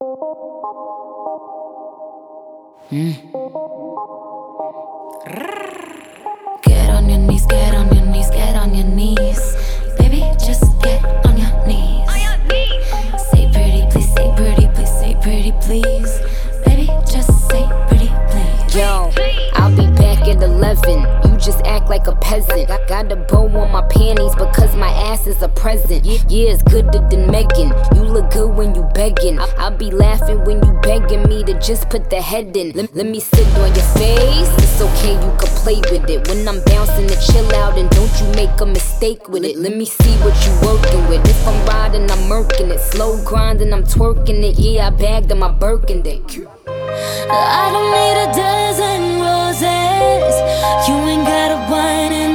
Get on your knees, get on your knees, get on your knees. Baby, just get on your knees. Say pretty, please, say pretty, please, say pretty, please. Baby, just say pretty, please. Yo, I'll be back at 11. You just act like a peasant. Got a bow on my panties because my ass is a present. Yeah, it's gooder than Megan. You look good when you begging. I'll be laughing when you begging me to just put the head in. Let me sit on your face. It's okay, you can play with it. When I'm bouncing to chill out, and don't you make a mistake with it. Let me see what you working with. If I'm riding, I'm murking it. Slow grinding, I'm twerking it. Yeah, I bagged on my Birkin dick. I don't need a dozen roses. You ain't gotta whine and